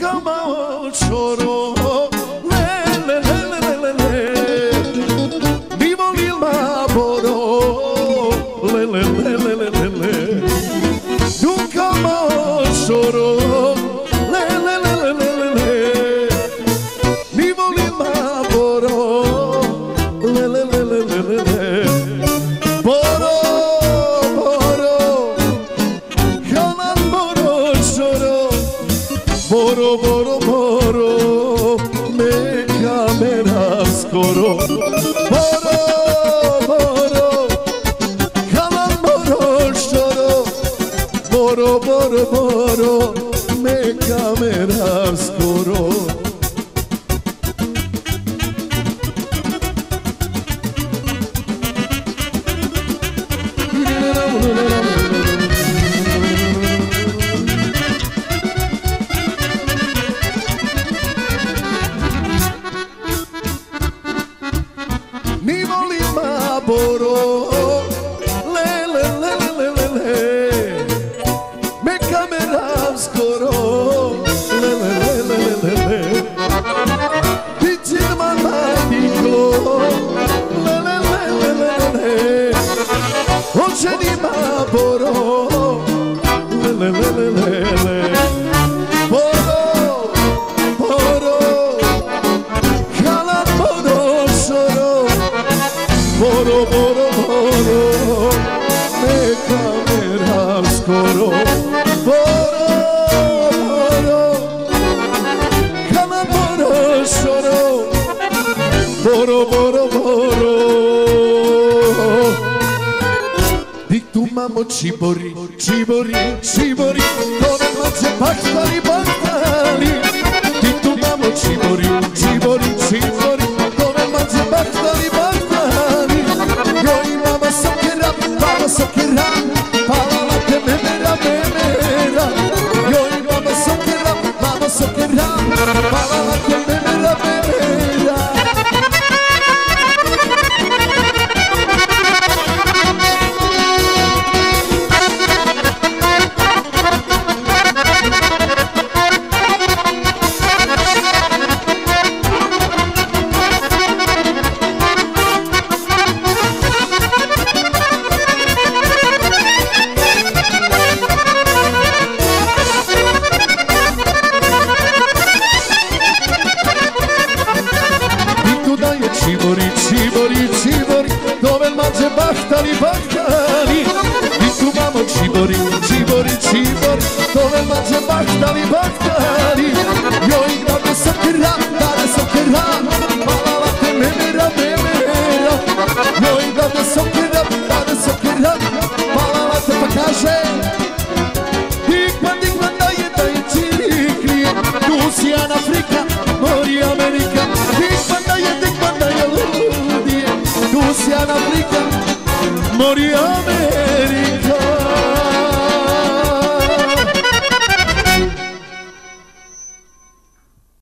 Ducama choro, le le le le le le, mi volil ma boro, le le le le le le, Ducama choro, le le le le le, mi volil ma boro, le le le le le, boro boro, kalan boro choro. Boro, boro, boro, me kamera skoro. Boro, boro, kalan boro šoro. Boro, boro, boro, me kamera skoro. Mi volim ma boro, le le le le le le, me kameram skoro, le le le le le le, bićin ma najniklo, le le le le le le, očeni ma boro, le le le le le, boro, boro, kalan boro šoro. Boro, boro, boro, me kameram skoro. Boro, boro, kalan boro šoro. Boro, boro, boro, dik tu mamo čibori, čibori, čibori, dole mače bahtali, bahtali. Dik tu mamo čibori, čibori, čibori, dole mače bahtali, bahtali. Joj mama sokera, palala te memera, memera. Joj mama sokera, palala te memera, memera. Čibori, čibori, čibori, dove mađe bahtali, bahtali. I tu mamo čibori, čibori, čibori, dove mađe bahtali, bahtali. Joj, dade sokera, palala te memera, memera. Joj, dade sokera, palala te pa kaže. Dikman da je čirikli, Rusijan, Afrika, mori Amerika. Dikman da je ludije, Rusijan, Afrika, mori Amerika.